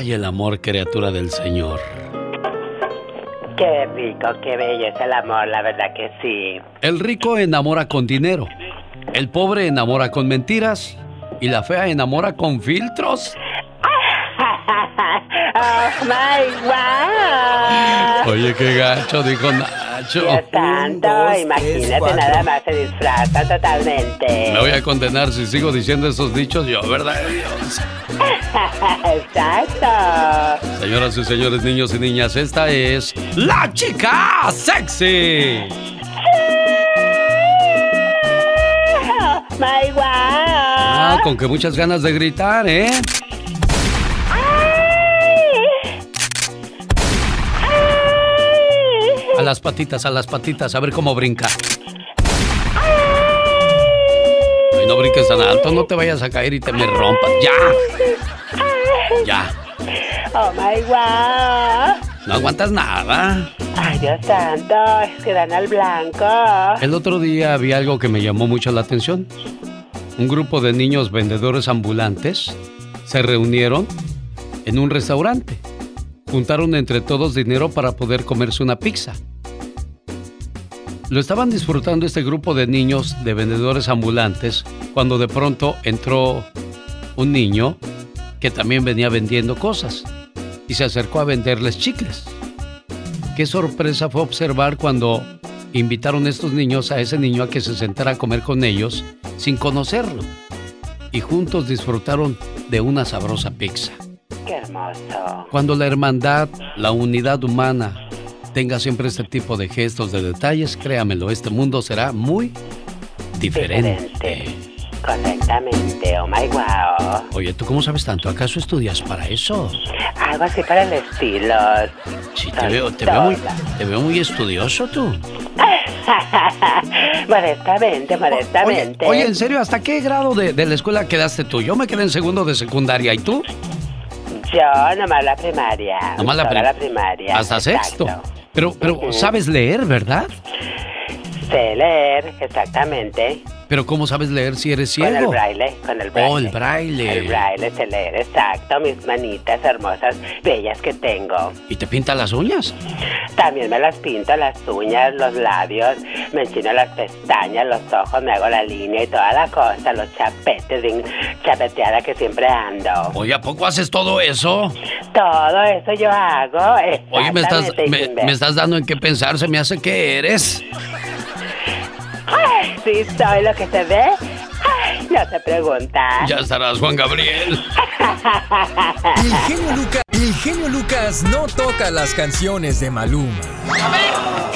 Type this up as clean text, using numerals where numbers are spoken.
Ay, el amor, criatura del Señor. Qué rico, qué bello es el amor, la verdad que sí. El rico enamora con dinero, el pobre enamora con mentiras y la fea enamora con filtros. ¡Oh, my God! Oye, qué gacho, dijo Nacho. Dios santo, imagínate, nada más se disfraza totalmente. Me voy a condenar si sigo diciendo esos dichos yo, ¿verdad, Dios? Exacto. Señoras y señores, niños y niñas, esta es La Chica Sexy. Oh, my God. Ah, con que muchas ganas de gritar, ¿eh? A las patitas, a ver cómo brinca. Ay, no brinques tan alto, no te vayas a caer y te me rompas. Ya. Oh my God. No aguantas nada. Ay, Dios santo, es que dan al blanco. El otro día vi algo que me llamó mucho la atención. Un grupo de niños vendedores ambulantes se reunieron en un restaurante. Juntaron entre todos dinero para poder comerse una pizza. Lo estaban disfrutando este grupo de niños de vendedores ambulantes cuando de pronto entró un niño que también venía vendiendo cosas y se acercó a venderles chicles. Qué sorpresa fue observar cuando invitaron a estos niños a ese niño a que se sentara a comer con ellos sin conocerlo y juntos disfrutaron de una sabrosa pizza. Qué hermoso. Cuando la hermandad, la unidad humana, tenga siempre este tipo de gestos, de detalles, créamelo, este mundo será muy diferente. Correctamente, oh my wow. Oye, ¿tú cómo sabes tanto? ¿Acaso estudias para eso? Algo así para el estilo. Sí, te veo muy estudioso tú. Modestamente. Oye, en serio, ¿hasta qué grado de la escuela quedaste tú? Yo me quedé en segundo de secundaria, ¿y tú? Yo nomás la primaria. Nomás la primaria. Hasta exacto. Sexto. Pero sabes leer, ¿verdad? Sé leer, exactamente. Pero ¿cómo sabes leer si eres ciego? Con el braille. Oh, el braille. El braille sé leer, exacto. Mis manitas hermosas, bellas que tengo. ¿Y te pinta las uñas? También me las pinto, las uñas, los labios, me enchino las pestañas, los ojos, me hago la línea y toda la cosa, los chapetes, bien chapeteada que siempre ando. Oye, ¿a poco haces todo eso? Todo eso yo hago. Oye, me estás dando en qué pensar, se me hace que eres. Ay, sí, soy lo que se ve. Ay, no se pregunta. Ya estarás, Juan Gabriel. El genio Lucas no toca las canciones de Maluma. A ver,